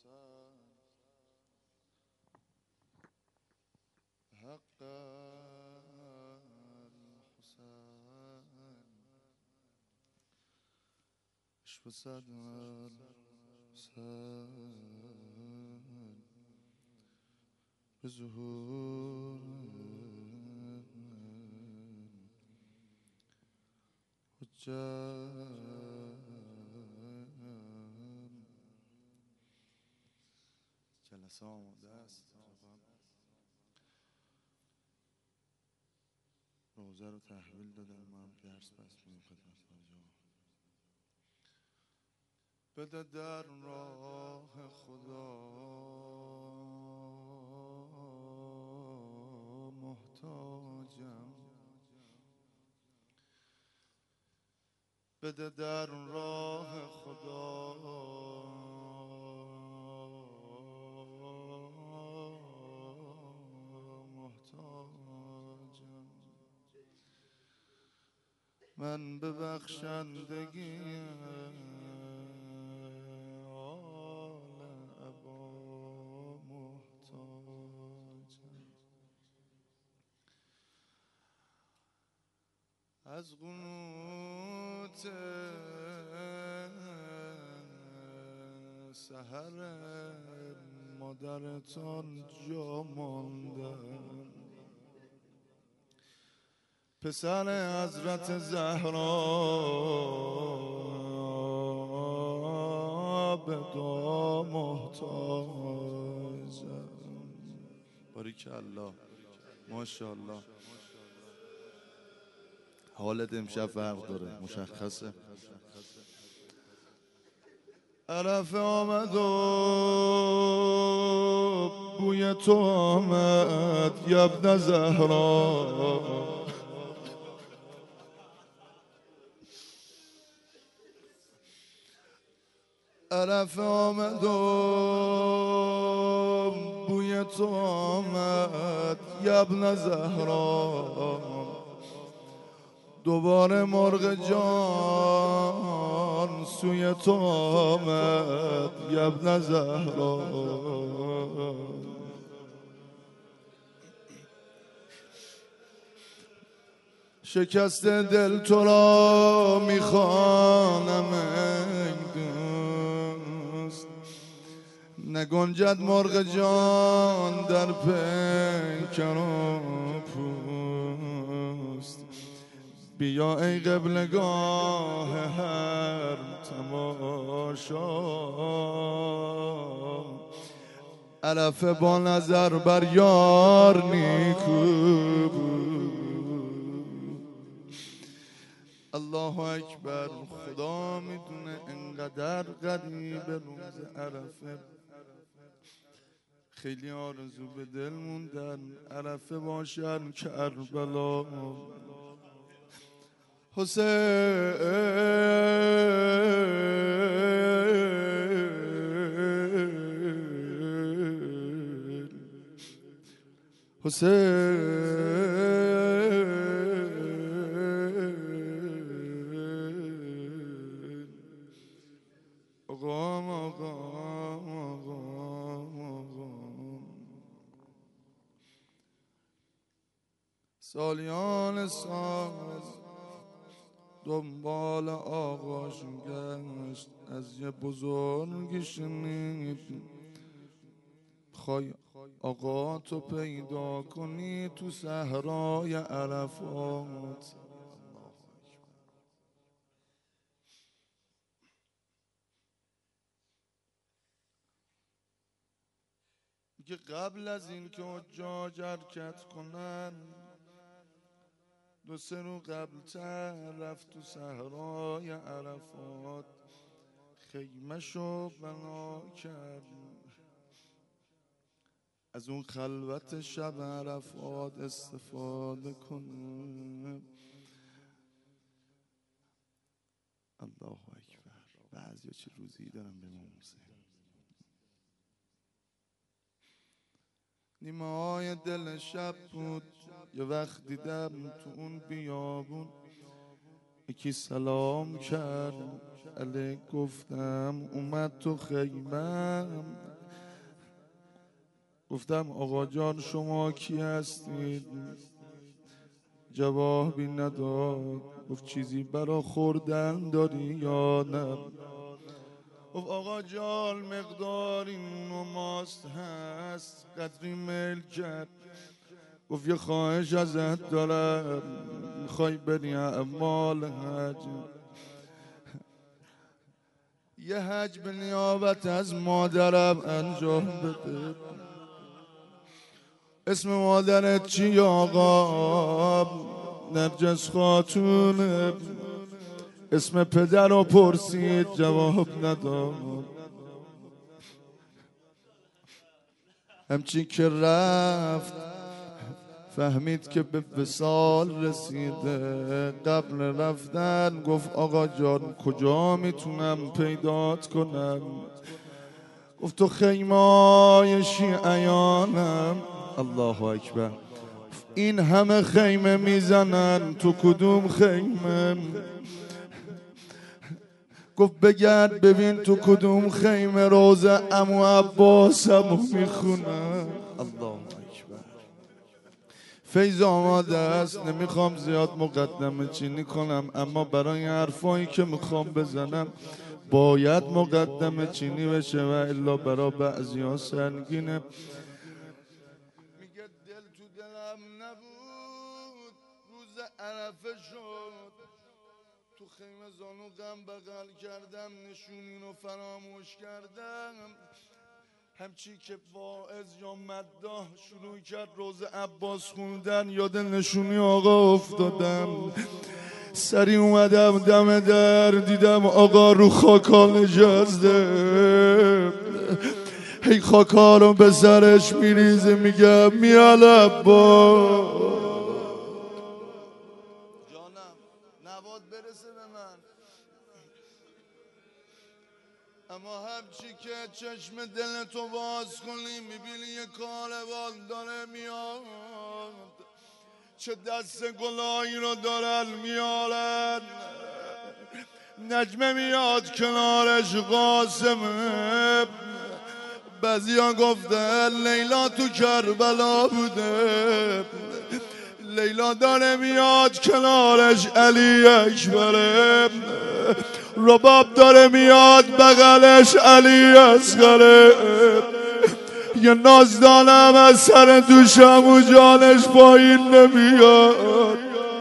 حق الحسین عشق صد الحسین به ظهور جلسه آماده است. روزه رو تحویل دادم، ما هم درس بس می‌کنیم خدمت حاجی. بده در راه خدا محتاجم، بده در راه خدا محتاجم. من به بخشندگی آل ابا محتاجم. از قنوت سحر مادرتان جا ماندم، پسر حضرت زهرا به دعا محتاجم. باریکالله، ماشاءالله. حالت امشب فرق داره، مشخصه. عرفه آمد و بوی تو آمد یبن زهرا، عرفه آمد و بوی تو آمد یبن زهرا، دوباره مرغ جان سوی تو آمد یبن زهرا. شکست دل تو را میخوانم ای دوست، نگنجد مرغ جان در پیکر و پوست. بیا ای قبلگاه هر تماشا، عرفه با نظر بر یار نیکو بود. الله اکبر. خدا میدونه انقدر قریب روز عرفه خیلی آرزو به دل موندن عرفه باشن کربلا. حسین سالیان سال دنبال آقاشون گشت، از یه بزرگی شنید خواهی آقا تو پیدا کنی تو صحرای عرفات. که قبل از این که حجاج حرکت کنن دو سه رو قبل تر رفت تو صحرای عرفات، خیمه شو بنا کرد، از اون خلوت شب عرفات استفاده کنه. الله اکبر. بعضی چه روزی دارم به امام حسین. نیمه های دل شب بود، یه وقت دیدم تو اون بیابون یکی سلام کرد، علیک گفتم اومد تو خیمم، گفتم آقا جان شما کی هستید؟ جوابی نداد. گفت چیزی برا خوردن داری یا نه؟ گفت آقا جان مقداری نماست هست. قدری میل کرد. گفت یه خواهش ازت دارم، میخوای بری اعمال حج، یه حج به نیابت از مادرم انجام بده. اسم مادرت چی آقا؟ نرجس خاتونه. اسم پدر رو پرسید جواب نداد. همچی که رفت فهمید که به وصال رسیده. قبل رفتن گفت آقا جان کجا میتونم پیدات کنم؟ گفت تو خیمای شیعیانم. الله اکبر. این همه خیمه میزنن، تو کدوم خیمه؟ گفت بگرد ببین تو کدوم خیمه روزه عمو عباسمو میخونن. الله اکبر. فیض آماده است، نمیخوام زیاد مقدمه چینی کنم، اما برای حرفایی که میخوام بزنم باید مقدمه چینی بشه و الا برا بعضی ها سنگینه. میگه دل تو دلم نبود، روز عرفه شد، تو خیمه زانو غم بغل کردم، نشونی رو فراموش کردم. همچی که واعظ یا مداح شروع کرد روز عباس خوندن، یاد نشونی آقا افتادم. سری اومدم دم در، دیدم آقا رو خاکا نشسته. هی خاکا رو به سرش میریزه، میگم میال عباس. جانم نواد برسه به من. اما همچی که چشم دلتو باز کنی میبینی یه کاروان داره میاد، چه دست گلایی رو دارن میارن. نجمه میاد کنارش قاسمه. بعضیا گفتن لیلا تو کربلا بوده. لیلا داره میاد کنارش علی اکبره. رباب داره میاد بغلش علی اصغره. یه نازدانم از سر دوشم و جانش پایین نمیاد.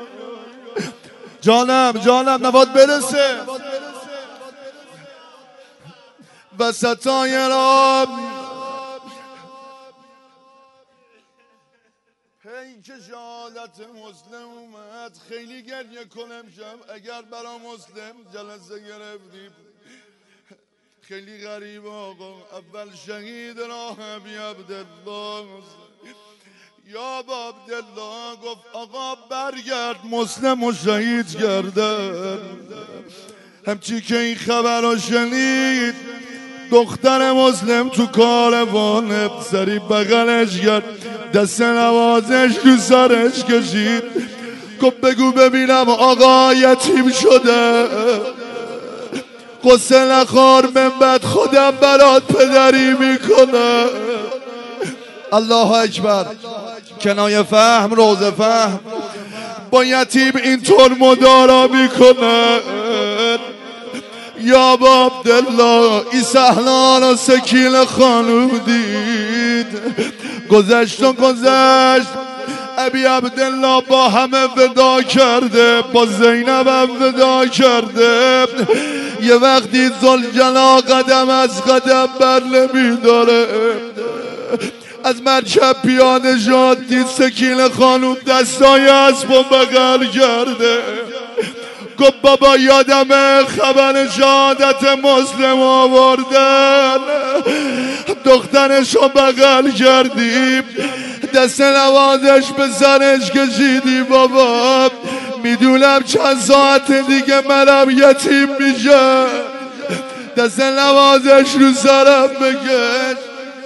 جانم نواد برسه. وسطای راب هی که شهادت مسلم اومد، خیلی گریه کنم شب اگر برا مسلم جلسه گرفتیم. خیلی غریب آقا. اول شهید راه بی عبدالله یا با عبدالله گفت آقا برگرد مسلم و شهید کردن. همچی که این خبر رو شنید دختر مسلم تو کاروان سری بغلش کرد، دست نوازش رو سرش کشید. گفت بگو ببینم آقا یتیم شده، قصه نخور من بعد خودم برات پدری میکنه. الله اکبر. کنایه فهم روز فهم با یتیم اینطور مدارا میکنه. یا با عبدالله ای سهلان و سکین خانوم دید. گذشت ابی عبدالله با همه ودا کرده، با زینب هم ودا کرده. یه وقتی ذوالجلال قدم از قدم بر نمیداره. از مرکب پیاده شد، دید سکین خانوم دستای اسب و بغل کرده. گفت بابا یادم خبر شهادت مسلم آوردن، دخترشو بغل کردیم، دست نوازش به سرش کشیدی. بابا میدونم چند ساعت دیگه منم یتیم میشه، دست نوازش رو سرم بکش.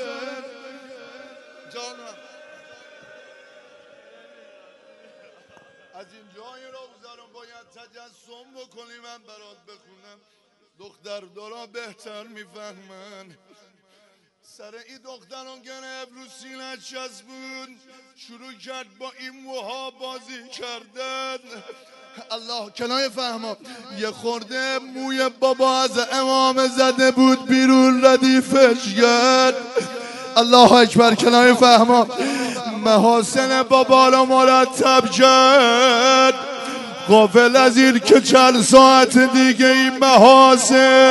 از این جای روزه رو باید تجسم بکنی من برات بخونم، دختر دارا بهتر میفهمن. سر این دختران گرفت رو سینه چسبون، شروع کرد با این موها بازی کردن. الله کنایه فهمم یه خورده موی بابا از امام زده بود بیرون ردیفش کرد. الله اکبر کنایه فهمم محاسن بابا رو مرتب کرد، غافل از این که چند ساعت دیگه این محاسن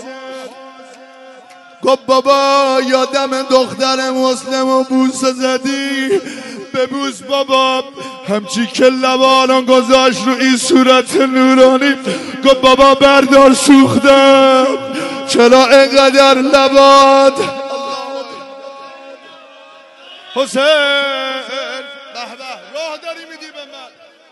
گفت بابا یادم دختر مسلم و بوسه زدی، ببوس بابا. همچی که لبانو گذاشت رو این صورت نورانی، گفت بابا بردار سوختم، چرا اینقدر لبات حسین به به راه داری میدی به من.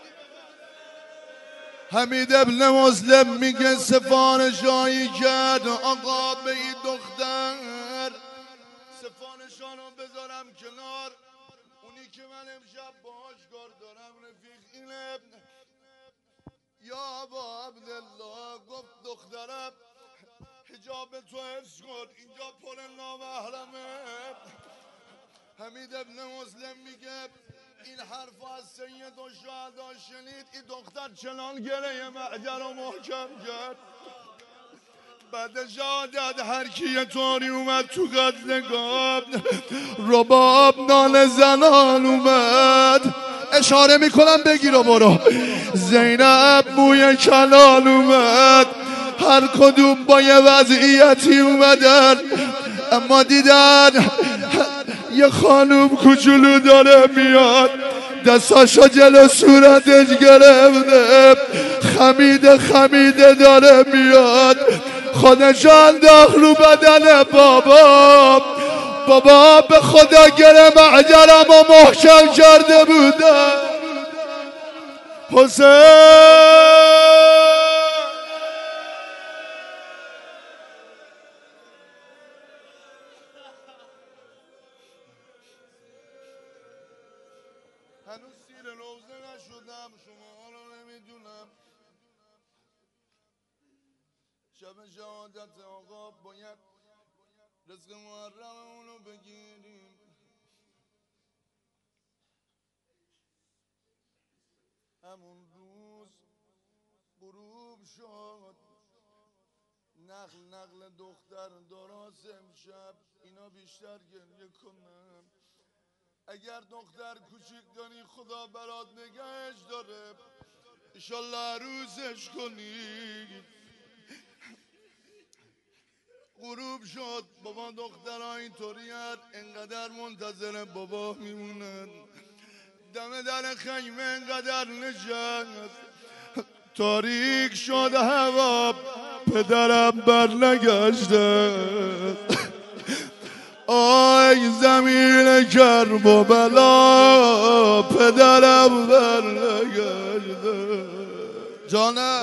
حمید ابن مسلم میگه سفارشایی کرد آقا به این دختر، سفارشانو بذارم کنار، اونی که من امشب باهاش کار دارم رفیق اینه. یا ابا عبدالله گفت دخترم حجاب تو حفظ کن، اینجا پر نامحرمه. حمید ابن مسلم میگه این حرف از سید و شهدا شنید، این دختر چنان گره معجر و محکم کرد. بعد شهادت هر کی طوری اومد تو قتلگاه، رباب نان زنان اومد، اشاره میکنم بگیر و برو. زینب موی کلان اومد، هر کدوم با یه وضعیتی اومدن، اما دیدن یه خانوم کوچولو داره میاد، دستاشو جلو صورتش گرفته، خمیده خمیده داره میاد، خودشو انداخت رو بدن بابا. بابا به خدا گره معجرم و محکم کرده بودم. حسین هنوز سیر روزه نشدم، شما رو نمیدونم. شب شهادت آقا باید رزق محرم اونو بگیریم. همون روز غروب شد، نقل دختر درست امشب اینا بیشتر گریه کنم. اگر دختر کوچیک داری خدا برات نگهش داره، انشالله عروسش کنی. غروب شد، بابا دخترها اینطوری هست، انقدر منتظر بابا میمونن. دم در خیمه انقدر نشست، تاریک شد هوا، پدرم برنگشته. آی زمین کرب و بلا، پدرم برنگشته. جانم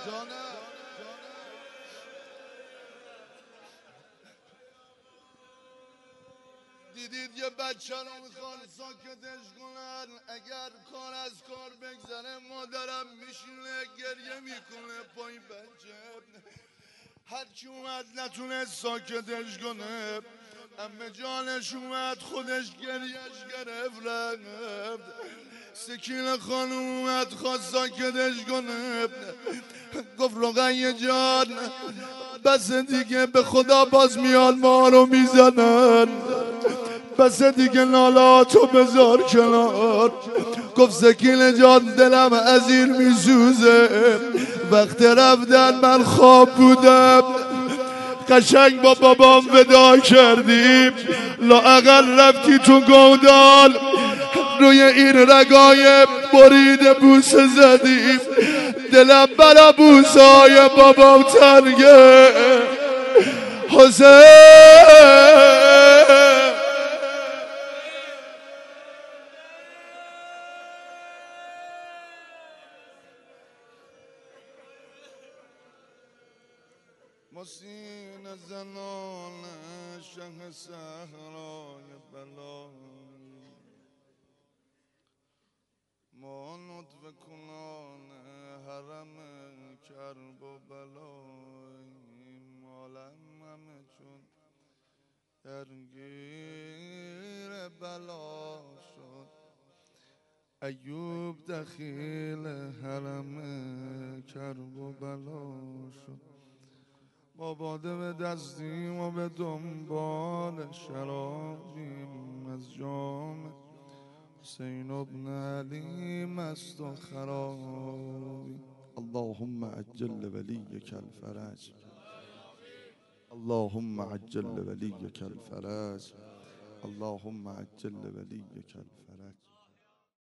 دیدید یه بچه رو میخوان ساکتش کنن، اگر کار از کار بگذره مادرم میشینه گریه میکنه پای بچه. هرچی اومد نتونه ساکتش کنه، امه جانش اومد خودش گریهش گرفت رفت. سکینه خانم اومد خواست ساکتش کنه، گفت رقیه جان بس دیگه، به خدا باز میاد ما رو میزنن، بس دیگه نالاتو بذار کنار. گفت سکینه جان دلم ازیر میسوزه، وقت رفتن من خواب بودم، قشنگ با بابام ودا کردیم، لااقل رفتی تو گودال روی این رگای بریده بوسه زدیم، دلم برا بوسای بابام تنگه. حسین مسین زنان شه صحرای بلایی، ما نطفه کنان حرم کرب و بلایی، عالم همه چون درگیر بلا شد. ایوب دخیل حرم کرب و بلا شد. با باده به دستیم و به دنبال شرابیم، از جام حسین ابن علی مست و خرابیم. اللهم عجل وليك الفرج، اللهم عجل وليك الفرج، اللهم عجل وليك الفرج.